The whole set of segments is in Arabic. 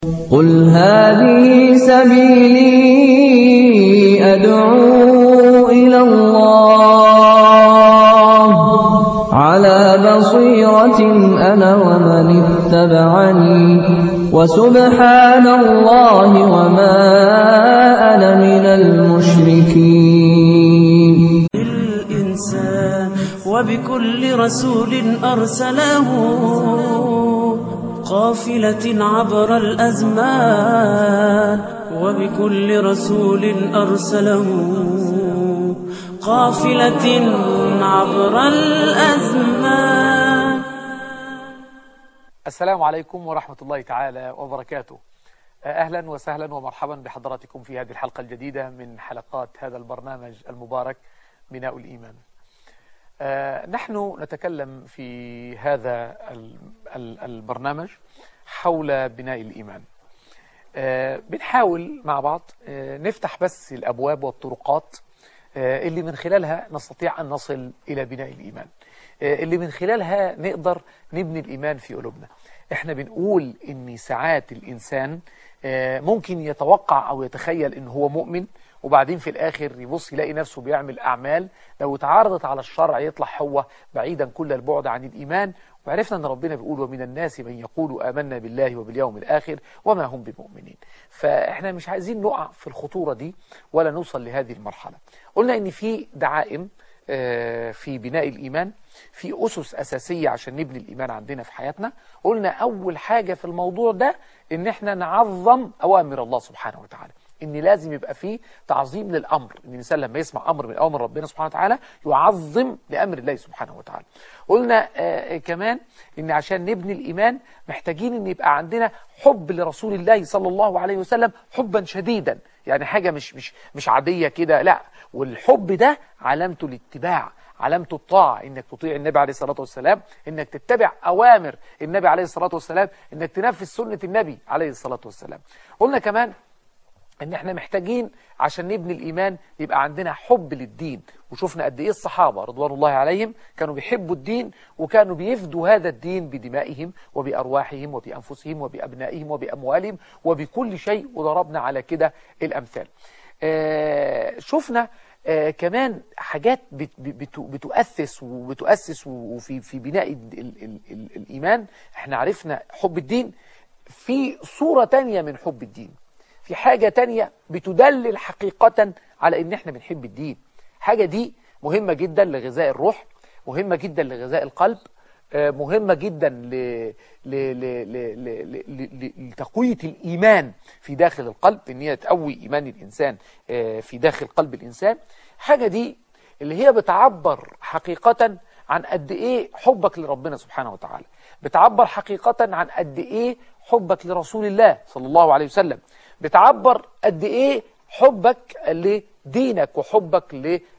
قُلْ هَٰذِهِ سَبِيلِي أَدْعُو إِلَى اللَّهِ ۚ عَلَىٰ بَصِيرَةٍ أَنَا وَمَنِ اتَّبَعَنِي ۖ وَسُبْحَانَ اللَّهِ وَمَا أَنَا مِنَ الْمُشْرِكِينَ. الإنسان وبكل رسول أرسله قافلة عبر الأزمان، وبكل رسول أرسله قافلة عبر الأزمان. السلام عليكم ورحمة الله تعالى وبركاته. أهلا وسهلا ومرحبا بحضراتكم في هذه الحلقة الجديدة من حلقات هذا البرنامج المبارك بناء الإيمان. نحن نتكلم في هذا البرنامج حول بناء الإيمان. بنحاول مع بعض نفتح بس الأبواب والطرقات اللي من خلالها نستطيع أن نصل إلى بناء الإيمان، اللي من خلالها نقدر نبني الإيمان في قلوبنا. احنا بنقول إن ساعات الإنسان ممكن يتوقع أو يتخيل إن هو مؤمن، وبعدين في الآخر يبص يلاقي نفسه بيعمل أعمال لو اتعارضت على الشرع يطلع هو بعيدا كل البعد عن الإيمان. وعرفنا أن ربنا بيقول: ومن الناس من يقول آمنا بالله وباليوم الآخر وما هم بمؤمنين. فإحنا مش عايزين نقع في الخطورة دي ولا نوصل لهذه المرحلة. قلنا إن في دعائم في بناء الإيمان، في أسس أساسية عشان نبني الإيمان عندنا في حياتنا. قلنا أول حاجة في الموضوع ده إن إحنا نعظم أوامر الله سبحانه وتعالى، إن لازم يبقى فيه تعظيم للأمر، إن الإنسان لما يسمع أمر من أوامر ربنا سبحانه وتعالى يعظم لأمر الله سبحانه وتعالى. قلنا كمان إن عشان نبني الإيمان محتاجين إن يبقى عندنا حب لرسول الله صلى الله عليه وسلم حبا شديدا، يعني حاجة مش عادية كده، لا، والحب ده علامته الاتباع، علامته الطاعة، إنك تطيع النبي عليه الصلاة والسلام، إنك تتبع أوامر النبي عليه الصلاة والسلام، إنك تنفذ سنة النبي عليه الصلاة والسلام. قلنا كمان ان احنا محتاجين عشان نبني الايمان يبقى عندنا حب للدين، وشوفنا قد ايه الصحابه رضوان الله عليهم كانوا بيحبوا الدين، وكانوا بيفدوا هذا الدين بدمائهم وبارواحهم وبانفسهم وبابنائهم وباموالهم وبكل شيء، وضربنا على كده الامثال. شفنا كمان حاجات بتؤسس وفي بناء الايمان. احنا عرفنا حب الدين، في صوره تانية من حب الدين، في حاجة تانية بتدلل حقيقة على ان احنا بنحب الدين. حاجة دي مهمة جدا لغذاء الروح، مهمة جدا لغذاء القلب، مهمة جدا لتقوية الإيمان في داخل القلب، ان هي تقوي إيمان الإنسان في داخل قلب الإنسان. حاجة دي اللي هي بتعبر حقيقة عن قد ايه حبك لربنا سبحانه وتعالى، بتعبر حقيقة عن قد ايه حبك لرسول الله صلى الله عليه وسلم، بتعبر قد ايه حبك لدينك وحبك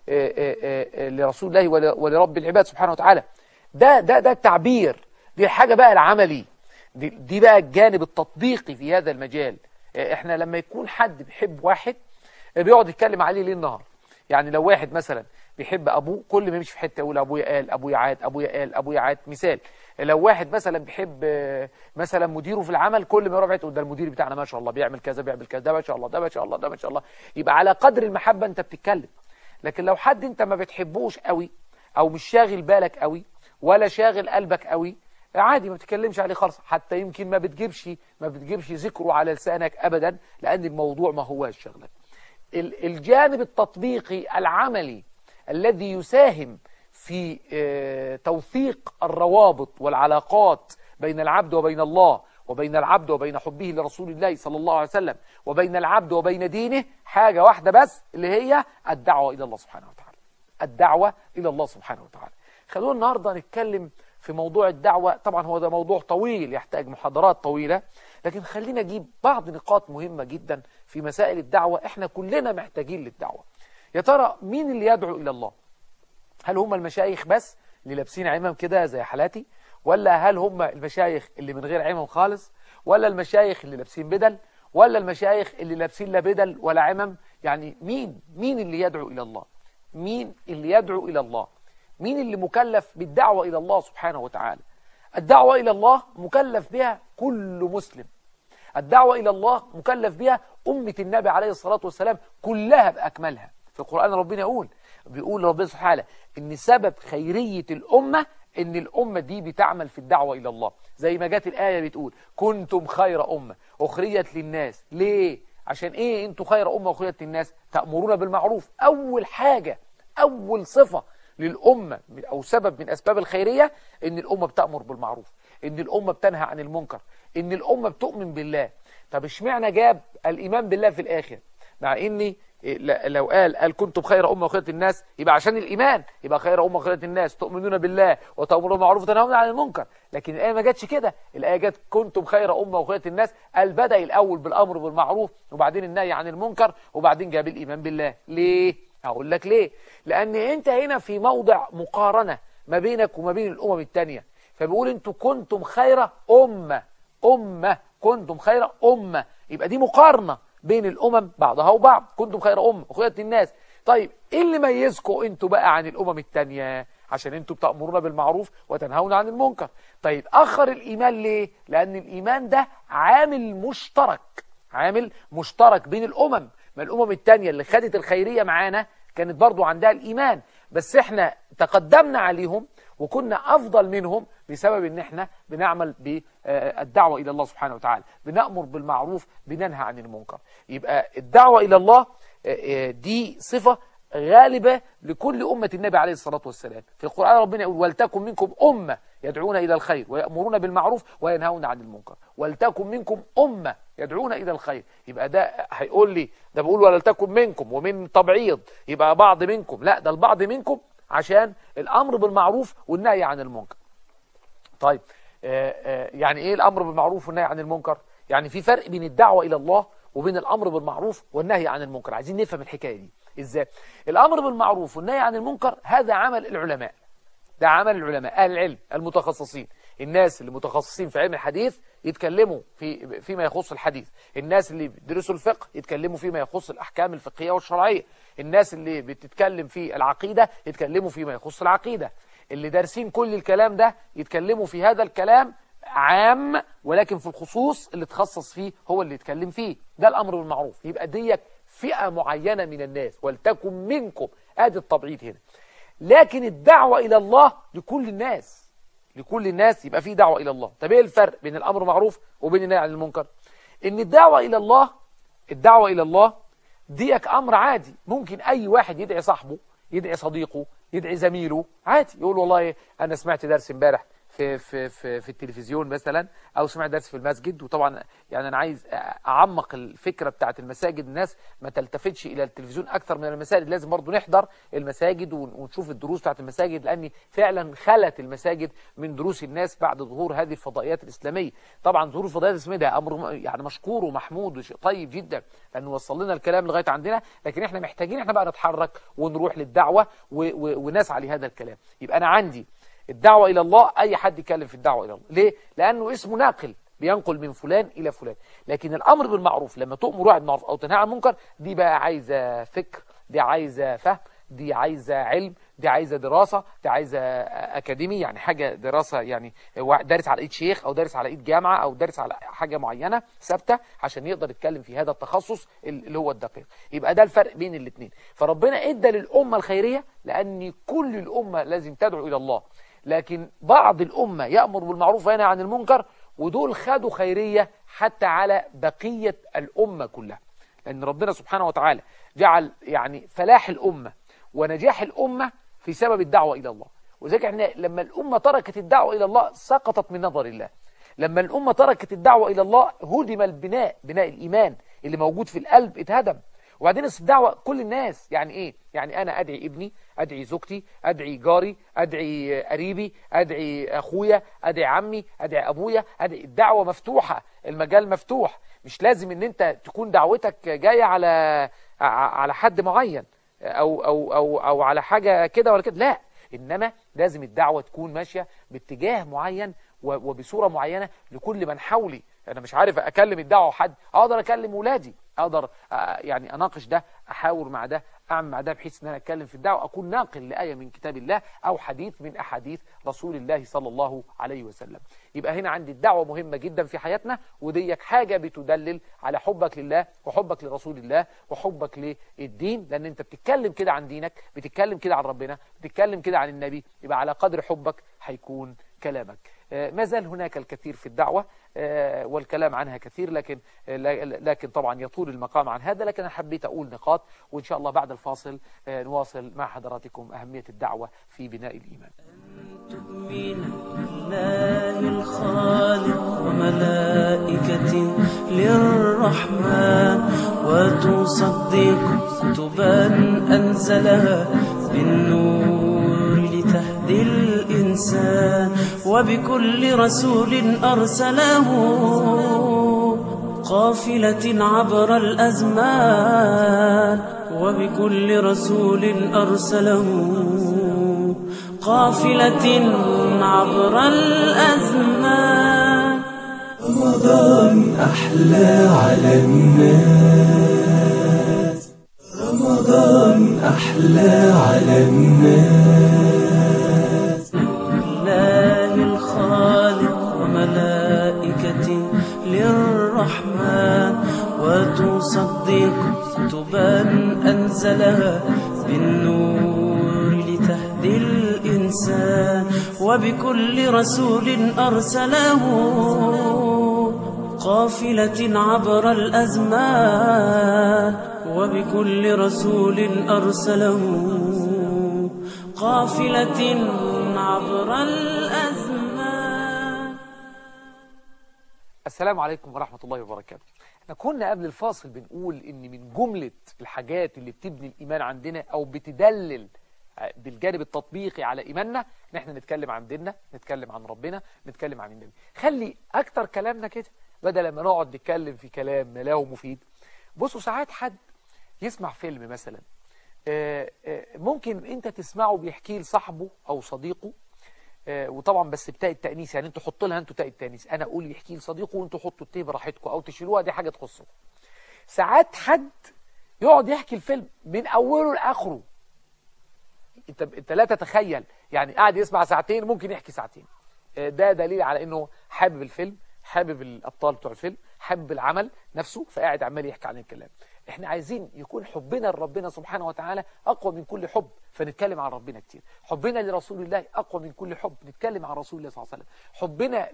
لرسول الله ولرب العباد سبحانه وتعالى. ده التعبير، دي الحاجة بقى العملي، دي بقى الجانب التطبيقي في هذا المجال. احنا لما يكون حد بيحب واحد بيقعد يتكلم عليه ليل نهار. يعني لو واحد مثلا بيحب ابوه، كل ما يمشي في حته يقول ابويا قال، ابويا عاد، ابويا قال، ابويا عاد. مثال، لو واحد مثلا بيحب مثلا مديره في العمل، كل ما يروح يقول ده المدير بتاعنا ما شاء الله بيعمل كذا بيعمل كذا، ده ما شاء الله، ده ما شاء الله، ده ما شاء الله. يبقى على قدر المحبه انت بتتكلم. لكن لو حد انت ما بتحبوش قوي، او مش شاغل بالك قوي، ولا شاغل قلبك قوي، عادي ما بتتكلمش عليه خالص، حتى يمكن ما بتجيبش ذكره على لسانك ابدا، لان الموضوع ما هواش شغلك. الجانب التطبيقي العملي الذي يساهم في توثيق الروابط والعلاقات بين العبد وبين الله، وبين العبد وبين حبه لرسول الله صلى الله عليه وسلم، وبين العبد وبين دينه، حاجة واحدة بس، اللي هي الدعوة إلى الله سبحانه وتعالى. الدعوة إلى الله سبحانه وتعالى. خلونا النهاردة نتكلم في موضوع الدعوة. طبعا هو ده موضوع طويل يحتاج محاضرات طويلة، لكن خلينا نجيب بعض نقاط مهمة جدا في مسائل الدعوة. احنا كلنا محتاجين للدعوة. يا ترى مين اللي يدعو إلى الله؟ هل هم المشايخ بس اللي لابسين عمام كده زي حالاتي، ولا هل هم المشايخ اللي من غير عمام خالص، ولا المشايخ اللي لابسين بدل، ولا المشايخ اللي لابسين لا بدل ولا عمام؟ يعني مين اللي يدعو إلى الله؟ مين اللي يدعو إلى الله؟ مين اللي مكلف بالدعوة إلى الله سبحانه وتعالى؟ الدعوة إلى الله مكلف بها كل مسلم. الدعوة إلى الله مكلف بها أمة النبي عليه الصلاة والسلام كلها بأكملها. في القرآن ربنا بيقول ربنا سبحانه إن سبب خيرية الأمة إن الأمة دي بتعمل في الدعوة إلى الله، زي ما جات الآية بتقول كنتم خير أمة أخرجت للناس. ليه؟ عشان إيه أنتم خير أمة أخرجت للناس؟ تأمرون بالمعروف. أول حاجة، أول صفة للأمة أو سبب من أسباب الخيرية إن الأمة بتأمر بالمعروف، إن الأمة بتنهى عن المنكر، إن الأمة بتؤمن بالله. طب اشمعنى جاب الإيمان بالله في الآخر؟ مع إني لو قال كنتم خير أمة أخرجت الناس يبقى عشان الإيمان، يبقى خير أمة أخرجت الناس تؤمنون بالله وتأمرون بالمعروف وتنهون عن المنكر. لكن الآية ما جاتش كده، الآية جت كنتم خير أمة أخرجت الناس، قال بدأ الأول بالأمر بالمعروف وبعدين النهي عن المنكر وبعدين جاب الإيمان بالله. ليه؟ هقول لك ليه. لأن أنت هنا في موضع مقارنة ما بينك وما بين الأمم التانية، فبيقول أنتم كنتم خير أمة كنتم خير أمة، يبقى دي مقارنة بين الأمم بعضها وبعض. كنتم خير أمة أخرجت الناس. طيب إيه اللي ميزكم أنتوا بقى عن الأمم التانية؟ عشان أنتوا بتأمرون بالمعروف وتنهون عن المنكر. طيب أخر الإيمان ليه؟ لأن الإيمان ده عامل مشترك بين الأمم. ما الأمم التانية اللي خدت الخيرية معانا كانت برضو عندها الإيمان، بس احنا تقدمنا عليهم وكنا أفضل منهم بسبب ان احنا بنعمل بالدعوة إلى الله سبحانه وتعالى، بنأمر بالمعروف بننهى عن المنكر. يبقى الدعوة إلى الله دي صفة غالبة لكل أمة النبي عليه الصلاة والسلام. في القرآن ربنا يقول ولتكن منكم أمة يدعون إلى الخير ويأمرون بالمعروف وينهون عن المنكر. ولتكن منكم أمة يدعون إلى الخير، يبقى ده هيقول لي ده بقول ولتكن منكم ومن تبعيض يبقى بعض منكم، لا ده البعض منكم عشان الأمر بالمعروف والنهي عن المنكر. طيب يعني إيه الأمر بالمعروف والنهي عن المنكر؟ يعني في فرق بين الدعوة إلى الله وبين الأمر بالمعروف والنهي عن المنكر. عايزين نفهم الحكاية دي إزاي. الأمر بالمعروف والنهي عن المنكر هذا عمل العلماء، ده عمل العلماء أهل العلم المتخصصين. الناس اللي متخصصين في علم الحديث يتكلموا فيما يخص الحديث، الناس اللي بيدرسوا الفقه يتكلموا فيما يخص الأحكام الفقهية والشرعية، الناس اللي بتتكلم في العقيدة يتكلموا فيما يخص العقيدة، اللي دارسين كل الكلام ده يتكلموا في هذا الكلام عام، ولكن في الخصوص اللي تخصص فيه هو اللي يتكلم فيه. ده الأمر بالمعروف. يبقى ديك فئة معينة من الناس، ولتكن منكم، ادي التبعيض هنا. لكن الدعوة إلى الله لكل الناس، لكل الناس يبقى في دعوة إلى الله. طب ايه الفرق بين الأمر بالمعروف وبين النهي عن المنكر؟ إن الدعوة إلى الله ديك أمر عادي، ممكن أي واحد يدعي صاحبه، يدعي صديقه، يدعي زميله عادي، يقول والله أنا سمعت درس امبارح في التلفزيون مثلا، او سمعت درس في المسجد. وطبعا يعني انا عايز اعمق الفكره بتاعه المساجد، الناس ما تلتفتش الى التلفزيون اكثر من المساجد، لازم برضو نحضر المساجد ونشوف الدروس بتاعه المساجد، لان فعلا خلت المساجد من دروس الناس بعد ظهور هذه الفضائيات الاسلاميه. طبعا ظهور الفضائيات الاسلاميه ده امر يعني مشكور ومحمود وشيء طيب جدا، لانه وصل لنا الكلام لغايه عندنا، لكن احنا محتاجين احنا بقى نتحرك ونروح للدعوه ونسعى لهذا الكلام. يبقى انا عندي الدعوة إلى الله، أي حد يتكلم في الدعوة إلى الله. ليه؟ لأنه اسمه ناقل، بينقل من فلان إلى فلان. لكن الأمر بالمعروف لما تؤمر واحد بالمعروف أو تنهى عن المنكر، دي بقى عايزة فكر، دي عايزة فهم، دي عايزة علم، دي عايزة دراسة، دي عايزة أكاديمي، يعني حاجة دراسة، يعني دارس على إيد شيخ أو دارس على إيد جامعة أو دارس على حاجة معينة ثابتة عشان يقدر يتكلم في هذا التخصص اللي هو الدقيق. يبقى ده الفرق بين الاثنين. فربنا إدى للأمة الخيرية لأن كل الأمة لازم تدعو إلى الله، لكن بعض الأمة يأمر بالمعروف وينهى عن المنكر، ودول خدوا خيرية حتى على بقية الأمة كلها، لأن ربنا سبحانه وتعالى جعل يعني فلاح الأمة ونجاح الأمة في سبب الدعوة إلى الله. وذلك احنا لما الأمة تركت الدعوة إلى الله سقطت من نظر الله. لما الأمة تركت الدعوة إلى الله هدم البناء، بناء الإيمان اللي موجود في القلب اتهدم. وبعدين الدعوة كل الناس، يعني ايه؟ يعني انا ادعي ابني، ادعي زوجتي، ادعي جاري، ادعي قريبي، ادعي اخويا، ادعي عمي، ادعي ابويا، ادعي. الدعوة مفتوحة، المجال مفتوح. مش لازم ان انت تكون دعوتك جاية على حد معين او على حاجة كده ولا كده، لا، انما لازم الدعوة تكون ماشية باتجاه معين وبصورة معينة لكل من حولي. انا مش عارف اكلم الدعوة حد، اقدر اكلم ولادي، اقدر يعني اناقش ده، احاور مع ده، اعمل مع ده بحيث ان انا اتكلم في الدعوه اكون ناقل لايه من كتاب الله او حديث من احاديث رسول الله صلى الله عليه وسلم. يبقى هنا عندي الدعوه مهمه جدا في حياتنا، وديك حاجه بتدلل على حبك لله وحبك لرسول الله وحبك للدين، لان انت بتتكلم كده عن دينك، بتتكلم كده عن ربنا، بتتكلم كده عن النبي، يبقى على قدر حبك هيكون كلامك. ما زال هناك الكثير في الدعوة والكلام عنها كثير، لكن طبعا يطول المقام عن هذا، لكن أنا حبيت أقول نقاط، وإن شاء الله بعد الفاصل نواصل مع حضراتكم أهمية الدعوة في بناء الإيمان. تؤمن بالله الخالق وملائكة للرحمن وتصدق كتبا أنزلها بالنور لتهدي الإنسان وبكل رسول أرسله قافلة عبر الأزمان وبكل رسول أرسله قافلة عبر الأزمان. رمضان أحلى على الناس، رمضان أحلى على الناس. لله الخالق وملائكة للرحمن وتصدق كتبا أنزلها بالنور لتهدي الإنسان وبكل رسول أرسله قافلة عبر الأزمان وبكل رسول أرسله قافلة عبر الأزمان. السلام عليكم ورحمة الله وبركاته. احنا كنا قبل الفاصل بنقول ان من جملة الحاجات اللي بتبني الإيمان عندنا او بتدلل بالجانب التطبيقي على إيماننا ان احنا نتكلم عن ديننا، نتكلم عن ربنا، نتكلم عن النبي. خلي اكتر كلامنا كده بدل ما نقعد نتكلم في كلام ما له مفيد. بصوا ساعات حد يسمع فيلم مثلا، ممكن انت تسمعه بيحكيه لصاحبه او صديقه، وطبعا بس بتاء التأنيث، يعني انتوا حطوا لها انتوا تاء التأنيث، انا اقول يحكي لصديقه وانتوا حطوا التاء براحتكم او تشيلوها، دي حاجه تخصكم. ساعات حد يقعد يحكي الفيلم من اوله لاخره، انت لا تتخيل، يعني قاعد يسمع ساعتين ممكن يحكي ساعتين. ده دليل على انه حابب الفيلم، حابب الابطال بتوع الفيلم، حابب العمل نفسه، فقاعد عمال يحكي عن الكلام. احنا عايزين يكون حبنا لربنا سبحانه وتعالى اقوى من كل حب، فنتكلم عن ربنا كتير. حبنا لرسول الله اقوى من كل حب، نتكلم عن رسول الله صلى الله عليه وسلم. حبنا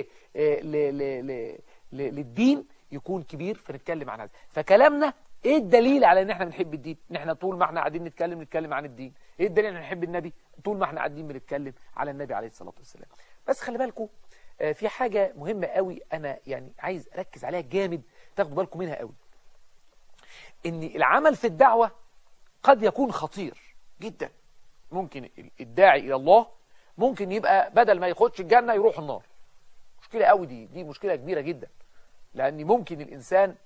للدين يكون كبير، فنتكلم عن هذا. فكلامنا ايه الدليل على ان احنا بنحب الدين؟ ان احنا طول ما احنا قاعدين نتكلم عن الدين. ايه الدليل ان احنا بنحب النبي؟ طول ما احنا قاعدين بنتكلم على النبي عليه الصلاة والسلام. بس خلي بالكم في حاجة مهمة قوي انا يعني عايز اركز عليها جامد، تاخدوا بالكم منها قوي. ان العمل في الدعوة قد يكون خطير جدا. ممكن الداعي الى الله ممكن يبقى بدل ما يخش الجنة يروح النار. مشكلة قوي دي مشكلة كبيرة جدا، لان ممكن الانسان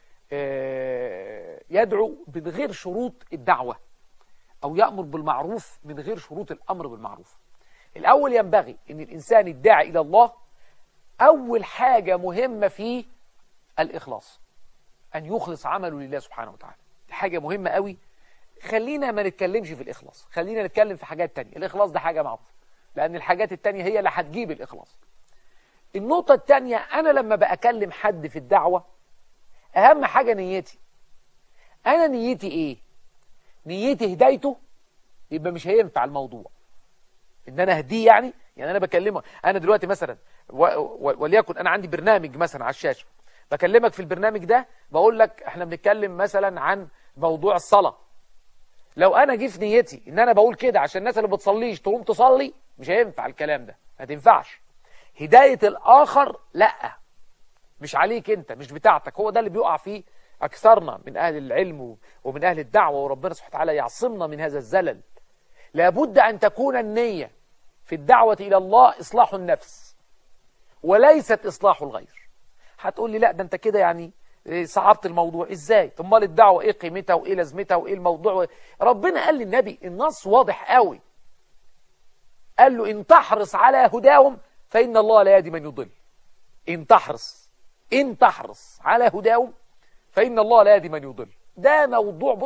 يدعو من غير شروط الدعوة او يأمر بالمعروف من غير شروط الامر بالمعروف. الاول ينبغي ان الانسان الداعي الى الله اول حاجة مهمة فيه الاخلاص، أن يخلص عمله لله سبحانه وتعالى. حاجة مهمة قوي. خلينا ما نتكلمش في الإخلاص، خلينا نتكلم في حاجات تانية. الإخلاص ده حاجة معروفة، لأن الحاجات التانية هي اللي هتجيب الإخلاص. النقطة التانية، أنا لما بأكلم حد في الدعوة أهم حاجة نيتي. أنا نيتي إيه؟ نيتي هدايته، يبقى مش هينفع الموضوع إن أنا أهديه. يعني أنا بكلمه، أنا دلوقتي مثلا وليكن أنا عندي برنامج مثلا على الشاشة، بكلمك في البرنامج ده بقول لك احنا بنتكلم مثلا عن موضوع الصلاة. لو انا جه في نيتي ان انا بقول كده عشان الناس اللي بتصليش تقوم تصلي، مش هينفع الكلام ده، ما تنفعش. هداية الاخر لا، مش عليك انت، مش بتاعتك. هو ده اللي بيقع فيه اكثرنا من اهل العلم ومن اهل الدعوة، وربنا سبحانه وتعالى يعصمنا من هذا الزلل. لابد ان تكون النية في الدعوة الى الله اصلاح النفس وليست اصلاح الغير. هتقول لي لا ده انت كده يعني صعبت الموضوع. ازاي؟ طب امال الدعوه ايه قيمتها وايه لازمتها وايه الموضوع؟ ربنا قال للنبي، النص واضح قوي، قال له ان تحرص على هداهم فان الله لا يهدي من يضل. ان تحرص على هداهم فان الله لا يهدي من يضل. ده موضوع، بص،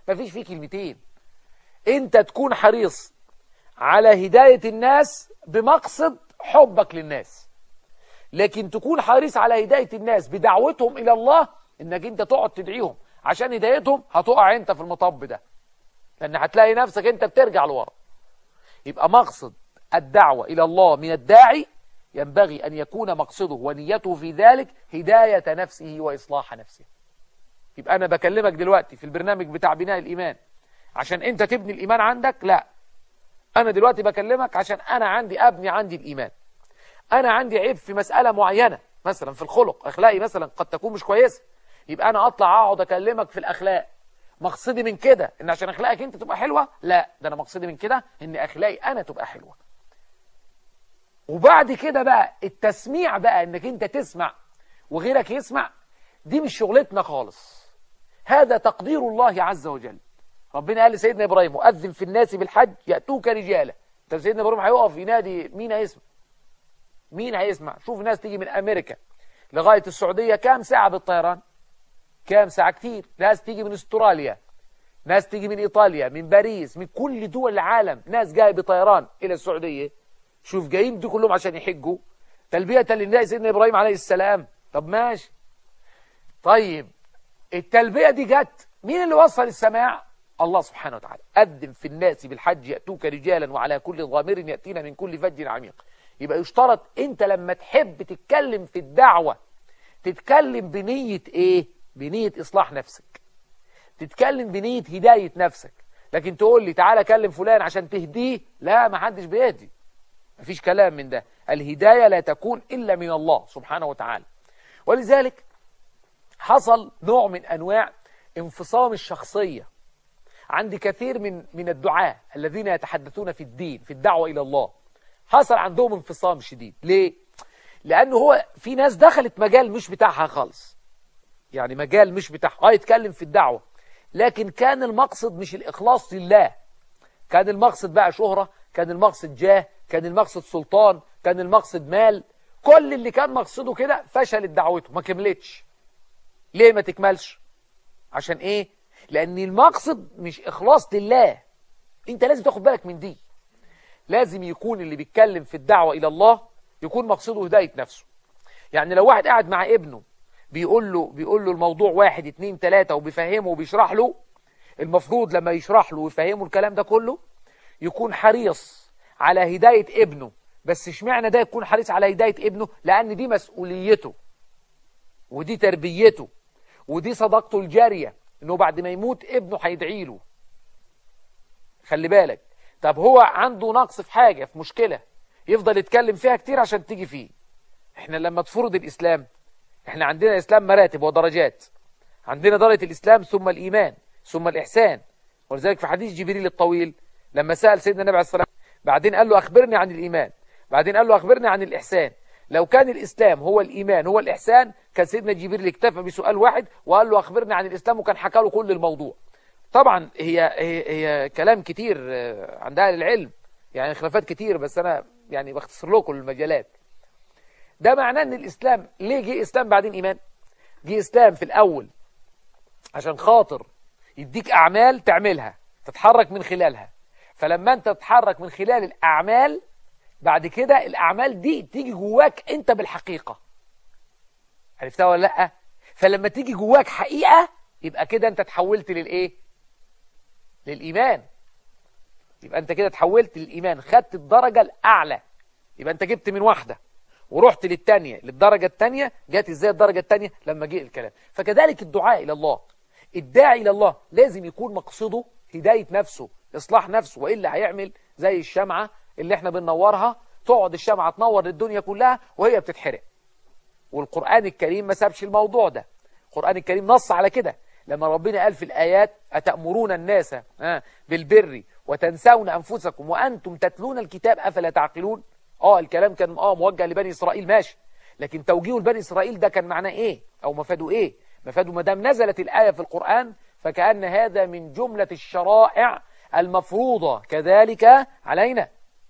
مفيش فيه كلمتين. انت تكون حريص على هداية الناس بمقصد حبك للناس، لكن تكون حريص على هداية الناس بدعوتهم إلى الله، إنك أنت تقعد تدعيهم عشان هدايتهم، هتقع أنت في المطب ده، لأن هتلاقي نفسك أنت بترجع لورا. يبقى مقصد الدعوة إلى الله من الداعي ينبغي أن يكون مقصده ونيته في ذلك هداية نفسه وإصلاح نفسه. يبقى أنا بكلمك دلوقتي في البرنامج بتاع بناء الإيمان عشان أنت تبني الإيمان عندك؟ لا، أنا دلوقتي بكلمك عشان أنا عندي الإيمان. أنا عندي عيب في مسألة معينة، مثلا في الخلق، أخلاقي مثلا قد تكون مش كويسة، يبقى أنا أطلع أقعد أكلمك في الأخلاق. مقصدي من كده إن عشان أخلاقك أنت تبقى حلوة؟ لا، ده أنا مقصدي من كده إن أخلاقي أنا تبقى حلوة. وبعد كده بقى التسميع بقى، إنك أنت تسمع وغيرك يسمع، دي مش شغلتنا خالص، هذا تقدير الله عز وجل. ربنا قال لسيدنا إبراهيم: وأذن في الناس بالحج يأتوك رجالا. طب سيدنا إبراهيم هيقف ينادي، مين هيسمع؟ مين هيسمع؟ شوف ناس تيجي من أمريكا لغاية السعودية كام ساعة بالطيران؟ كام ساعة؟ كتير. ناس تيجي من استراليا، ناس تيجي من إيطاليا، من باريس، من كل دول العالم، ناس جاية بطيران إلى السعودية. شوف جايين دي كلهم عشان يحجوا تلبية لله سيدنا إبراهيم عليه السلام. طب ماشي، طيب التلبية دي جت، مين اللي وصل السماع؟ الله سبحانه وتعالى. أذن في الناس بالحج يأتوك رجالا وعلى كل ضامر يأتينا من كل فج عميق. يبقى يشترط انت لما تحب تتكلم في الدعوة تتكلم بنية ايه؟ بنية اصلاح نفسك، تتكلم بنية هداية نفسك. لكن تقول لي تعالى كلم فلان عشان تهديه، لا، ما حدش بيهدي، مفيش كلام من ده. الهداية لا تكون إلا من الله سبحانه وتعالى. ولذلك حصل نوع من أنواع انفصام الشخصية عند كثير من الدعاة الذين يتحدثون في الدين، في الدعوة إلى الله. حصل عندهم انفصام شديد. ليه؟ لأنه هو في ناس دخلت مجال مش بتاعها خالص، يعني مجال مش بتاعها، يتكلم في الدعوة، لكن كان المقصد مش الإخلاص لله، كان المقصد بقى شهرة، كان المقصد جاه، كان المقصد سلطان، كان المقصد مال. كل اللي كان مقصده كده فشلت دعوته، ما كملتش. ليه ما تكملش؟ عشان ايه؟ لأن المقصد مش إخلاص لله. انت لازم تاخد بالك من دي. لازم يكون اللي بيتكلم في الدعوة إلى الله يكون مقصده هداية نفسه. يعني لو واحد قاعد مع ابنه بيقول له الموضوع 1 2 3 وبيفهمه وبيشرح له، المفروض لما يشرح له ويفهمه الكلام ده كله يكون حريص على هداية ابنه. بس اشمعنى ده يكون حريص على هداية ابنه؟ لأن دي مسؤوليته ودي تربيته ودي صداقته الجارية، انه بعد ما يموت ابنه هيدعي له. خلي بالك. طب هو عنده نقص في حاجة، في مشكلة، يفضل يتكلم فيها كتير عشان تيجي فيه. احنا لما تفرض الإسلام، احنا عندنا إسلام مراتب ودرجات. عندنا درجة الإسلام ثم الإيمان ثم الإحسان. ولذلك في حديث جبريل الطويل لما سأل سيدنا النبي عليه الصلاة والسلام، بعدين قال له أخبرني عن الإيمان، بعدين قال له أخبرني عن الإحسان. لو كان الإسلام هو الإيمان هو الإحسان كان سيدنا جبريل اكتفى بسؤال واحد وقال له أخبرني عن الإسلام، وكان حكى له كل الموضوع. طبعا هي كلام كتير عند أهل العلم، يعني خلافات كتير، بس أنا يعني بختصر لكم المجالات. ده معناه أن الإسلام، ليه جه إسلام بعدين إيمان؟ جه إسلام في الأول عشان خاطر يديك أعمال تعملها تتحرك من خلالها، فلما أنت تتحرك من خلال الأعمال بعد كده الأعمال دي تيجي جواك أنت بالحقيقة. عرفتها ولا لأ؟ فلما تيجي جواك حقيقة يبقى كده أنت تحولت للإيه؟ للإيمان. يبقى أنت كده تحولت للإيمان، خدت الدرجة الأعلى. يبقى أنت جبت من واحدة ورحت للتانية، للدرجة التانية. جات إزاي الدرجة التانية؟ لما جه الكلام. فكذلك الدعاء إلى الله، الداعي إلى الله لازم يكون مقصده هداية نفسه، إصلاح نفسه، وإلا هيعمل زي الشمعة اللي احنا بننورها، تقعد الشمعة تنور للدنيا كلها وهي بتتحرق. والقرآن الكريم ما سابش الموضوع ده. القرآن الكريم نص على كده لما ربنا قال في الآيات: أتأمرون الناس بالبر وتنسون أنفسكم وأنتم تتلون الكتاب أفلا تعقلون. الكلام كان موجه لبني إسرائيل، ماشي، لكن توجيه لبني إسرائيل ده كان معناه إيه؟ أو مفاده إيه؟ مفاده ما دام نزلت الآية في القرآن فكأن هذا من جملة الشرائع المفروضة كذلك علينا.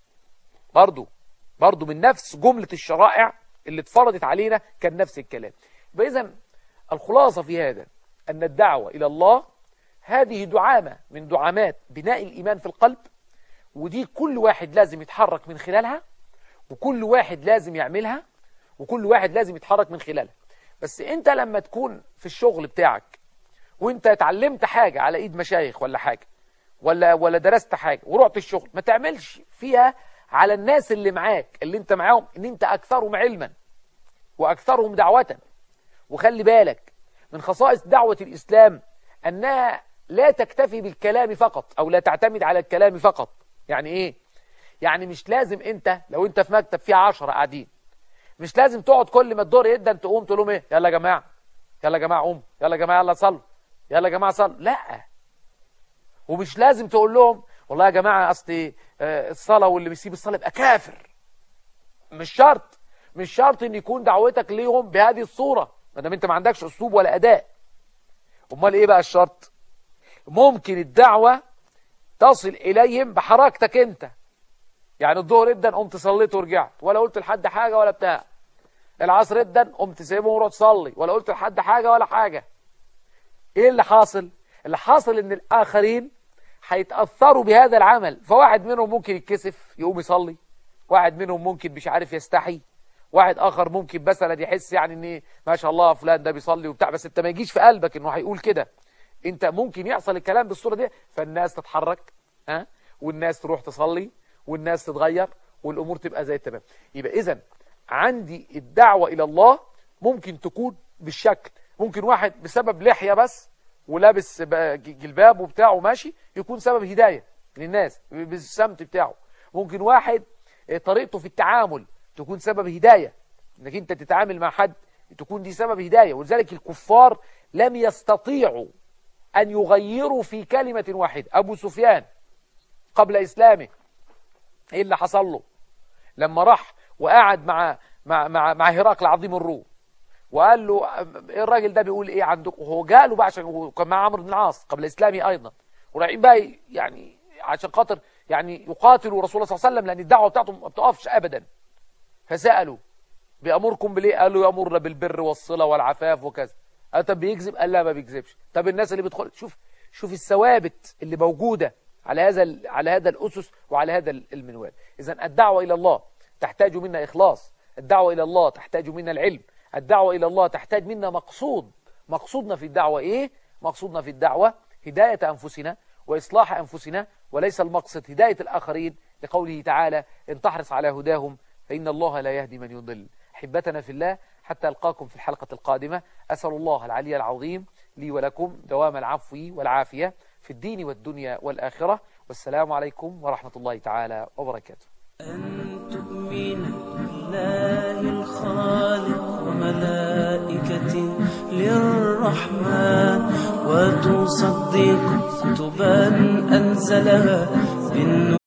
برضو من نفس جملة الشرائع اللي اتفرضت علينا كان نفس الكلام. إذن الخلاصة في هذا أن الدعوة إلى الله هذه دعامة من دعامات بناء الإيمان في القلب، ودي كل واحد لازم يتحرك من خلالها، وكل واحد لازم يعملها، وكل واحد لازم يتحرك من خلالها. بس انت لما تكون في الشغل بتاعك وانت اتعلمت حاجة على ايد مشايخ ولا حاجة، ولا درست حاجة ورحت الشغل، ما تعملش فيها على الناس اللي معاك اللي انت معاهم ان انت اكثرهم علما واكثرهم دعوة. وخلي بالك من خصائص دعوة الإسلام أنها لا تكتفي بالكلام فقط، أو لا تعتمد على الكلام فقط. يعني إيه؟ يعني مش لازم أنت لو أنت في مكتب فيه 10 قاعدين، مش لازم تقعد كل ما الدور يدن تقوم تقول لهم إيه؟ يلا يا جماعة، يلا يا جماعة قوم، يلا يا جماعة يلا صلوا، يلا يا جماعة صلوا. لا، ومش لازم تقول لهم والله يا جماعة أصل الصلاة واللي بيسيب الصلاة يبقى كافر. مش شرط، مش شرط ان يكون دعوتك ليهم بهذه الصورة ما دام انت ما عندكش اسلوب ولا اداء. امال ايه بقى الشرط؟ ممكن الدعوة تصل اليهم بحركتك انت. يعني الظهر ادن قمت صليت ورجعت ولا قلت لحد حاجة ولا بتاع، العصر ادن قمت سيبهم ورحت تصلي ولا قلت لحد حاجة ولا حاجة. ايه اللي حاصل؟ اللي حاصل ان الاخرين هيتأثروا بهذا العمل، فواحد منهم ممكن يتكسف يقوم يصلي، واحد منهم ممكن مش عارف يستحي، واحد اخر ممكن مثلا يحس يعني ان ما شاء الله فلان ده بيصلي وبتاع، بس انت ما يجيش في قلبك انه هيقول كده. انت ممكن يحصل الكلام بالصورة دي، فالناس تتحرك والناس تروح تصلي والناس تتغير والامور تبقى زي التمام. يبقى اذا عندي الدعوة الى الله ممكن تكون بالشكل، ممكن واحد بسبب لحية بس ولابس جلباب وبتاعه وماشي يكون سبب هداية للناس بالسمت بتاعه. ممكن واحد طريقته في التعامل تكون سبب هداية، انك انت تتعامل مع حد تكون دي سبب هداية. ولذلك الكفار لم يستطيعوا ان يغيروا في كلمة واحدة. ابو سفيان قبل اسلامه ايه اللي حصل له؟ لما راح وقعد مع هرقل عظيم الروم وقال له ايه الراجل ده بيقول ايه عندكم؟ هو جاله بقى عشان كان مع عمرو بن العاص قبل اسلامه ايضا، ورايحين بقى يعني عشان خاطر يعني يقاتلوا رسول الله صلى الله عليه وسلم، لان الدعوه بتاعتهم ما بتقفش ابدا. فسالوا بيامركم بالايه؟ قال له يامرنا بالبر والصله والعفاف وكذا. قال طب بيكذب؟ قال لا ما بيكذبش. طب الناس اللي بتدخل، شوف الثوابت اللي موجوده على هذا الاسس وعلى هذا المنوال. اذا الدعوه الى الله تحتاج منا اخلاص، الدعوه الى الله تحتاج منا العلم، الدعوه الى الله تحتاج منا مقصودنا في الدعوه ايه؟ مقصودنا في الدعوه هدايه انفسنا واصلاح انفسنا، وليس المقصد هدايه الاخرين، لقوله تعالى ان تحرص على هداهم فان الله لا يهدي من يضل. احبتنا في الله، حتى القاكم في الحلقه القادمه، اسال الله العلي العظيم لي ولكم دوام العفو والعافيه في الدين والدنيا والاخره، والسلام عليكم ورحمه الله تعالى وبركاته. أن تؤمن بالله الخالق وملائكته للرحمن، وتصدق كتبا أنزلها بالنور